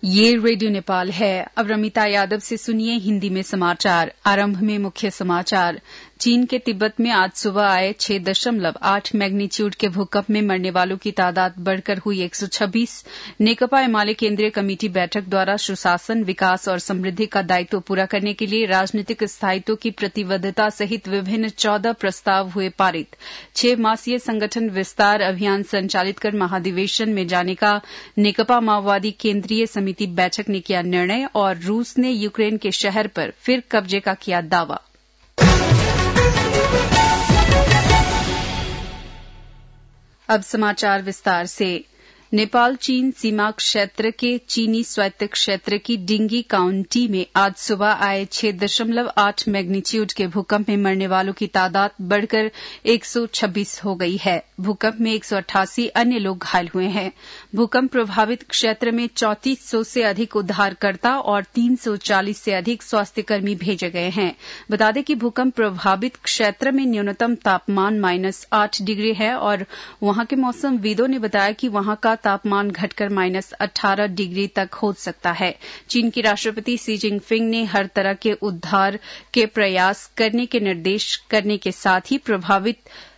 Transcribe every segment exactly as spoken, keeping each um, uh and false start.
ये रेडियो नेपाल है। अब रमिता यादव से सुनिए हिंदी में समाचार। आरंभ में मुख्य समाचार। चीन के तिब्बत में आज सुबह आए छह दशमलव आठ मैग्नीट्यूड के भूकंप में मरने वालों की तादाद बढ़कर हुई एक सौ छब्बीस। नेकपा एमाले केंद्रीय कमेटी बैठक द्वारा सुशासन, विकास और समृद्धि का दायित्व पूरा करने के लिए राजनीतिक स्थायित्व की प्रतिबद्धता सहित विभिन्न चौदह प्रस्ताव हुए पारित। छह मासीय संगठन विस्तार अभियान संचालित कर महाधिवेशन में जाने का नेकपा माओवादी केंद्रीय समिति बैठक ने किया निर्णय और रूस ने यूक्रेन के शहर पर फिर कब्जे का किया दावा। अब समाचार विस्तार से। नेपाल चीन सीमा क्षेत्र के चीनी स्वायत्त क्षेत्र की डिंगी काउंटी में आज सुबह आए छह दशमलव आठ मैग्नीट्यूड के भूकंप में मरने वालों की तादाद बढ़कर एक सौ छब्बीस हो गई है। भूकंप में एक सौ अट्ठासी अन्य लोग घायल हुए हैं। भूकंप प्रभावित क्षेत्र में चौंतीस सौ से अधिक उद्धारकर्ता और तीन सौ चालीस से अधिक स्वास्थ्यकर्मी भेजे गए हैं। बता दें कि भूकंप प्रभावित क्षेत्र में न्यूनतम तापमान माइनस आठ डिग्री है और वहां के मौसमविदों ने बताया कि वहां का तापमान घटकर माइनस अठारह डिग्री तक हो सकता है। चीन के राष्ट्रपति शी जिनपिंग ने हर तरह के उद्धार के प्रयास करने के निर्देश करने के साथ ही प्रभावित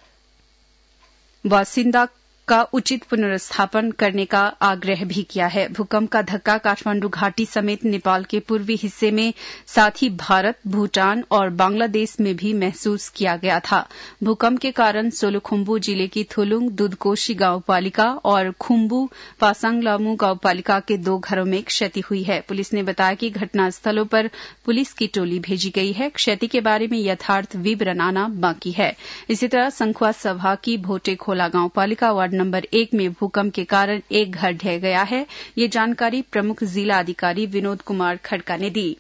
बासिंदा का उचित पुनर्स्थापन करने का आग्रह भी किया है। भूकंप का धक्का काठमांडू घाटी समेत नेपाल के पूर्वी हिस्से में, साथ ही भारत, भूटान और बांग्लादेश में भी महसूस किया गया था। भूकंप के कारण सोलुखुम्बु जिले की थुलुंग दुधकोशी गांवपालिका और खुम्बु पासांगलामू गांवपालिका के दो घरों में क्षति हुई है। पुलिस ने बताया कि घटनास्थलों पर पुलिस की टोली भेजी गई है। क्षति के बारे में यथार्थ विवरण आना बाकी है। इसी तरह संखुआ सभा की भोटेखोला गांवपालिका वार्ड नंबर एक में भूकंप के कारण एक घर ढह गया है। ये जानकारी प्रमुख जिला अधिकारी विनोद कुमार खड़का ने दी।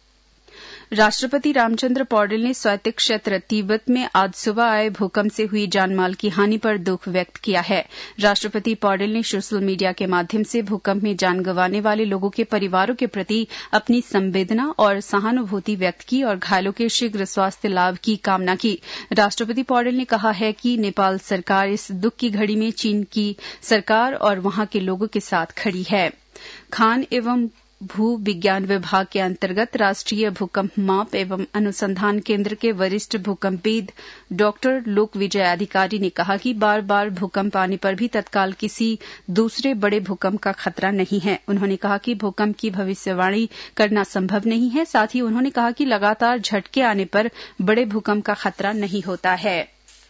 राष्ट्रपति रामचंद्र पौडेल ने स्वायत्त क्षेत्र तिब्बत में आज सुबह आए भूकंप से हुई जानमाल की हानि पर दुख व्यक्त किया है। राष्ट्रपति पौडेल ने सोशल मीडिया के माध्यम से भूकंप में जान गंवाने वाले लोगों के परिवारों के प्रति अपनी संवेदना और सहानुभूति व्यक्त की और घायलों के शीघ्र स्वास्थ्य लाभ की कामना की। राष्ट्रपति पौडेल ने कहा है कि नेपाल सरकार इस दुख की घड़ी में चीन की सरकार और वहां के लोगों के साथ खड़ी है। खान एवं भू विज्ञान विभाग के अंतर्गत राष्ट्रीय भूकंप माप एवं अनुसंधान केंद्र के वरिष्ठ भूकंपविद डॉक्टर लोक विजय अधिकारी ने कहा कि बार बार भूकंप आने पर भी तत्काल किसी दूसरे बड़े भूकंप का खतरा नहीं है। उन्होंने कहा कि भूकंप की भविष्यवाणी करना संभव नहीं है। साथ ही उन्होंने कहा कि लगातार झटके आने पर बड़े भूकंप का खतरा नहीं होता है।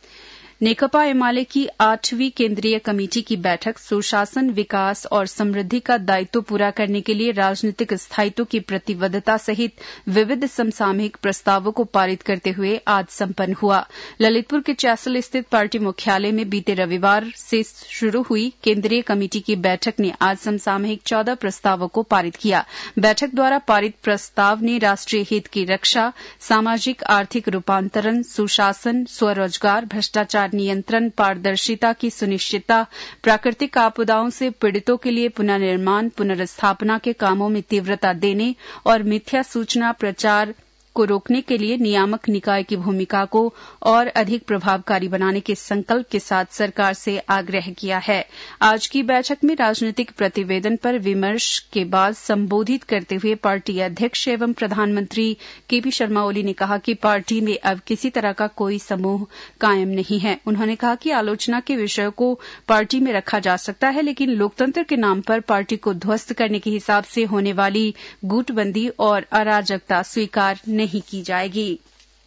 नेकपा एमाले की आठवीं केंद्रीय कमेटी की बैठक सुशासन, विकास और समृद्धि का दायित्व पूरा करने के लिए राजनीतिक स्थायित्व की प्रतिबद्धता सहित विविध समसामयिक प्रस्तावों को पारित करते हुए आज संपन्न हुआ। ललितपुर के चैसल स्थित पार्टी मुख्यालय में बीते रविवार से शुरू हुई केंद्रीय कमेटी की बैठक ने आज समसामयिक चौदह प्रस्तावों को पारित किया। बैठक द्वारा पारित प्रस्ताव ने राष्ट्रीय हित की रक्षा, सामाजिक आर्थिक रूपांतरण, सुशासन, स्वरोजगार, भ्रष्टाचार नियंत्रण, पारदर्शिता की सुनिश्चितता, प्राकृतिक आपदाओं से पीड़ितों के लिए पुनर्निर्माण, पुनर्स्थापना के कामों में तीव्रता देने और मिथ्या सूचना प्रचार को रोकने के लिए नियामक निकाय की भूमिका को और अधिक प्रभावकारी बनाने के संकल्प के साथ सरकार से आग्रह किया है। आज की बैठक में राजनीतिक प्रतिवेदन पर विमर्श के बाद संबोधित करते हुए पार्टी अध्यक्ष एवं प्रधानमंत्री केपी शर्मा ओली ने कहा कि पार्टी में अब किसी तरह का कोई समूह कायम नहीं है। उन्होंने कहा कि आलोचना के विषयों को पार्टी में रखा जा सकता है, लेकिन लोकतंत्र के नाम पर पार्टी को ध्वस्त करने के हिसाब से होने वाली गुटबंदी और अराजकता स्वीकार नहीं नहीं की जाएगी।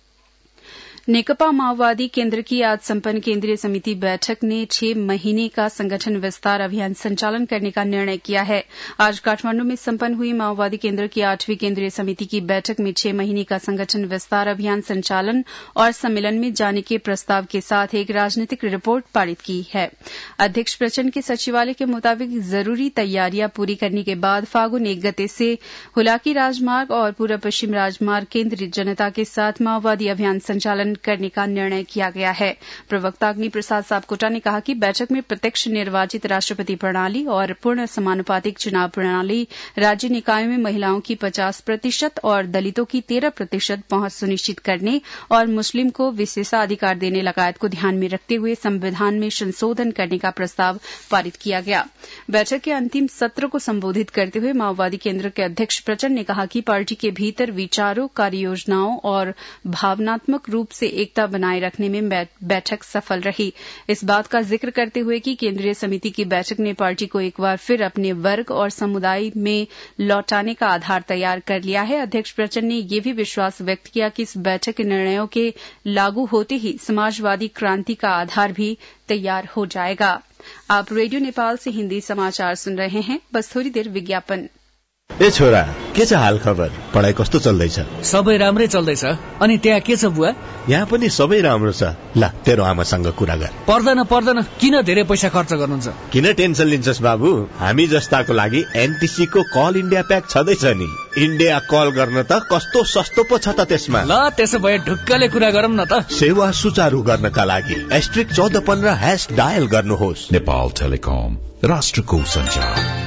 नेकपा माओवादी केंद्र की आज संपन्न केंद्रीय समिति बैठक ने छह महीने का संगठन विस्तार अभियान संचालन करने का निर्णय किया है। आज काठमांडू में संपन्न हुई माओवादी केंद्र की आठवीं केंद्रीय समिति की बैठक में छह महीने का संगठन विस्तार अभियान संचालन और सम्मेलन में जाने के प्रस्ताव के साथ एक राजनीतिक रिपोर्ट पारित की है। अध्यक्ष प्रचंड के सचिवालय के मुताबिक जरूरी तैयारियां पूरी करने के बाद फागुन एक गते से हुलाकी राजमार्ग और पूर्व पश्चिम राजमार्ग केंद्रीय जनता के साथ माओवादी अभियान संचालन करने का निर्णय किया गया है। प्रवक्ता अग्नि प्रसाद सापकोटा ने कहा कि बैठक में प्रत्यक्ष निर्वाचित राष्ट्रपति प्रणाली और पूर्ण समानुपातिक चुनाव प्रणाली, राज्य निकायों में महिलाओं की पचास प्रतिशत और दलितों की तेरह प्रतिशत पहुंच सुनिश्चित करने और मुस्लिम को विशेषाधिकार देने लगायत को ध्यान में रखते हुए संविधान में संशोधन करने का प्रस्ताव पारित किया गया। बैठक के अंतिम सत्र को संबोधित करते हुए माओवादी केंद्र के अध्यक्ष प्रचंड ने कहा कि पार्टी के भीतर विचारों, कार्ययोजनाओं और भावनात्मक रूप से एकता बनाए रखने में बैठक सफल रही। इस बात का जिक्र करते हुए कि केंद्रीय समिति की बैठक ने पार्टी को एक बार फिर अपने वर्ग और समुदाय में लौटाने का आधार तैयार कर लिया है, अध्यक्ष प्रचंड ने यह भी विश्वास व्यक्त किया कि इस बैठक के निर्णयों के लागू होते ही समाजवादी क्रांति का आधार भी तैयार हो जाएगा। आप रेडियो नेपाल से हिन्दी समाचार सुन रहे हैं। बस थोड़ी देर विज्ञापन। ए छोरा, के छ हाल खबर? पढाइ कस्तो चल्दैछ? सबै राम्रै चल्दैछ। अनि त्यहाँ के छ बुवा? यहाँ पनि सबै राम्रो छ। ल, तेरो आमासँग कुरा गर। पर्दैन पर्दैन, किन धेरै पैसा खर्च गर्नुहुन्छ? किन टेन्सन लिन्छस् बाबु? हामी जस्ताको लागि एनटीसी को कल इन्डिया प्याक छँदैछ नि। इन्डिया कल गर्न त कस्तो सस्तो पो छ त त्यसमा। ल, त्यसो भए ढुक्कले कुरा गरौँ न त। सेवा सुचारू गर्नका लागि एस्ट्रिक चौध पन्ध्र हैश डायल गर्नुहोस्। नेपाल टेलिकम, राष्ट्रको संचार।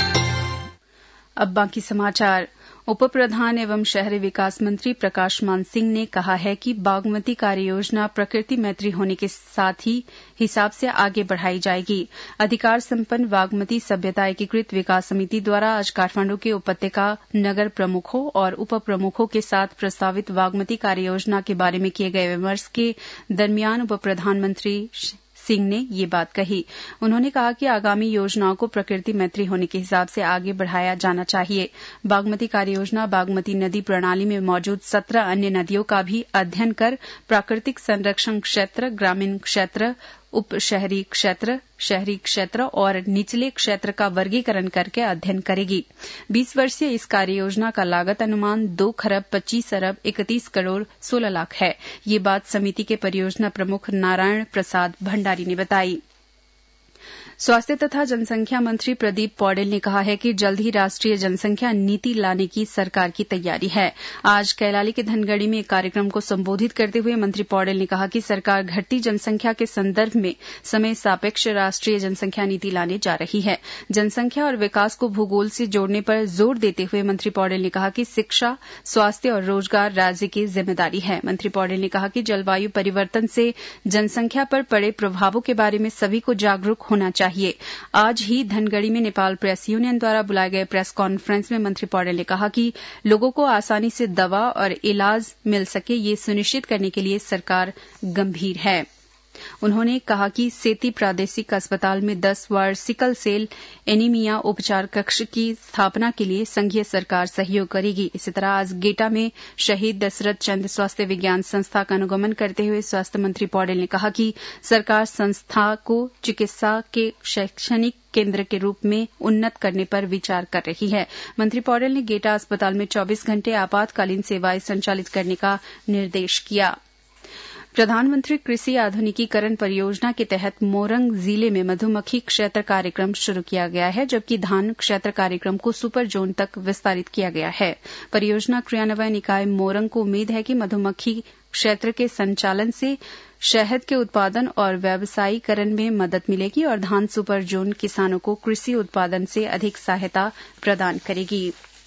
अब बाकी समाचार। उप प्रधान एवं शहरी विकास मंत्री प्रकाश मान सिंह ने कहा है कि बागमती कार्ययोजना प्रकृति मैत्री होने के साथ ही हिसाब से आगे बढ़ाई जाएगी। अधिकार संपन्न बागमती सभ्यता एकीकृत विकास समिति द्वारा आज काठमांडू के उपत्यका नगर प्रमुखों और उप प्रमुखों के साथ प्रस्तावित बागमती कार्ययोजना के बारे में किए गए विमर्श के दरमियान उप प्रधानमंत्री सिंह ने ये बात कही। उन्होंने कहा कि आगामी योजनाओं को प्रकृति मैत्री होने के हिसाब से आगे बढ़ाया जाना चाहिए। बागमती कार्ययोजना बागमती नदी प्रणाली में मौजूद सत्रह अन्य नदियों का भी अध्ययन कर प्राकृतिक संरक्षण क्षेत्र, ग्रामीण क्षेत्र, उप शहरी क्षेत्र, शहरी क्षेत्र और निचले क्षेत्र का वर्गीकरण करके अध्ययन करेगी। बीस वर्षीय इस कार्ययोजना का लागत अनुमान दो खरब पच्चीस अरब इकतीस करोड़ सोलह लाख है। ये बात समिति के परियोजना प्रमुख नारायण प्रसाद भंडारी ने बताई। स्वास्थ्य तथा जनसंख्या मंत्री प्रदीप पौडेल ने कहा है कि जल्द ही राष्ट्रीय जनसंख्या नीति लाने की सरकार की तैयारी है। आज कैलाली के धनगढ़ी में एक कार्यक्रम को संबोधित करते हुए मंत्री पौडेल ने कहा कि सरकार घटती जनसंख्या के संदर्भ में समय सापेक्ष राष्ट्रीय जनसंख्या नीति लाने जा रही है। जनसंख्या और विकास को भूगोल से जोड़ने पर जोर देते हुए मंत्री पौडेल ने कहा कि शिक्षा, स्वास्थ्य और रोजगार राज्य की जिम्मेदारी है। मंत्री पौडेल ने कहा कि जलवायु परिवर्तन से जनसंख्या पर पड़े प्रभावों के बारे में सभी को जागरूक होना चाहिए। आज ही धनगढ़ी में नेपाल प्रेस यूनियन द्वारा बुलाए गए प्रेस कॉन्फ्रेंस में मंत्री पौडेल ने कहा कि लोगों को आसानी से दवा और इलाज मिल सके, ये सुनिश्चित करने के लिए सरकार गंभीर है। उन्होंने कहा कि सेती प्रादेशिक अस्पताल में दस वार्ड सिकल सेल एनीमिया उपचार कक्ष की स्थापना के लिए संघीय सरकार सहयोग करेगी। इसी तरह आज गेटा में शहीद दशरथ चंद स्वास्थ्य विज्ञान संस्था का अनुगमन करते हुए स्वास्थ्य मंत्री पौडेल ने कहा कि सरकार संस्था को चिकित्सा के शैक्षणिक केंद्र के रूप में उन्नत करने पर विचार कर रही है। मंत्री पौडेल ने गेटा अस्पताल में चौबीस घंटे आपातकालीन सेवाएं संचालित करने का निर्देश किया। प्रधानमंत्री कृषि आधुनिकीकरण परियोजना के तहत मोरंग जिले में मधुमक्खी क्षेत्र कार्यक्रम शुरू किया गया है, जबकि धान क्षेत्र कार्यक्रम को सुपर जोन तक विस्तारित किया गया है। परियोजना क्रियान्वयन इकाई मोरंग को उम्मीद है कि मधुमक्खी क्षेत्र के संचालन से शहद के उत्पादन और व्यावसायीकरण में मदद मिलेगी और धान सुपर जोन किसानों को कृषि उत्पादन से अधिक सहायता प्रदान करेगी।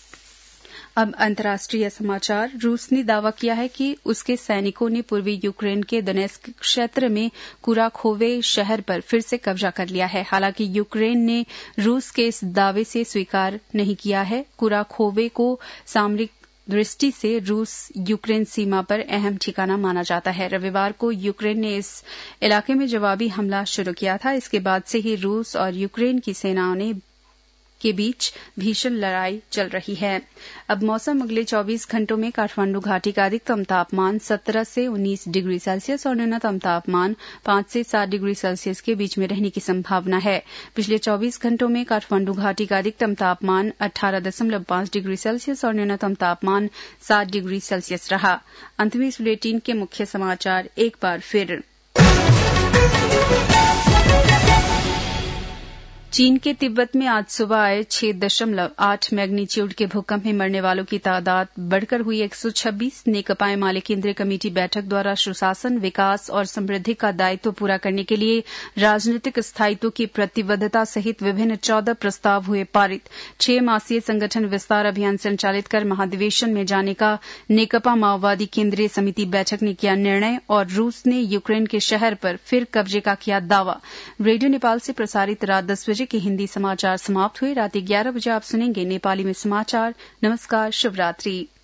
अब अंतर्राष्ट्रीय समाचार। रूस ने दावा किया है कि उसके सैनिकों ने पूर्वी यूक्रेन के दोनेत्स्क क्षेत्र में कुराखोवे शहर पर फिर से कब्जा कर लिया है। हालांकि यूक्रेन ने रूस के इस दावे से स्वीकार नहीं किया है। कुराखोवे को सामरिक दृष्टि से रूस यूक्रेन सीमा पर अहम ठिकाना माना जाता है। रविवार को यूक्रेन ने इस इलाके में जवाबी हमला शुरू किया था। इसके बाद से ही रूस और यूक्रेन की सेनाओं ने के बीच भीषण लड़ाई चल रही है। अब मौसम। अगले चौबीस घंटों में काठमांडू घाटी का अधिकतम तापमान सत्रह से उन्नीस डिग्री सेल्सियस और न्यूनतम तापमान पांच से सात डिग्री सेल्सियस के बीच में रहने की संभावना है। पिछले चौबीस घंटों में काठमांडू घाटी का अधिकतम तापमान अठारह दशमलव पांच डिग्री सेल्सियस और न्यूनतम तापमान सात डिग्री सेल्सियस रहा। अंत में इस बुलेटिन के मुख्य समाचार एक बार फिर। चीन के तिब्बत में आज सुबह आए छह दशमलव आठ मैग्नीट्यूड के भूकंप में मरने वालों की तादाद बढ़कर हुई एक सौ छब्बीस। नेकपा माले केंद्रीय कमेटी बैठक द्वारा सुशासन, विकास और समृद्धि का दायित्व पूरा करने के लिए राजनीतिक स्थायित्व की प्रतिबद्धता सहित विभिन्न चौदह प्रस्ताव हुए पारित। छह मासीय संगठन विस्तार अभियान संचालित कर महाधिवेशन में जाने का नेकपा माओवादी केंद्रीय समिति बैठक ने किया निर्णय और रूस ने यूक्रेन के शहर पर फिर कब्जे का किया दावा। रेडियो नेपाल से प्रसारित रात दस बजे के हिंदी समाचार समाप्त हुए। रात ग्यारह बजे आप सुनेंगे नेपाली में समाचार। नमस्कार, शुभ रात्रि।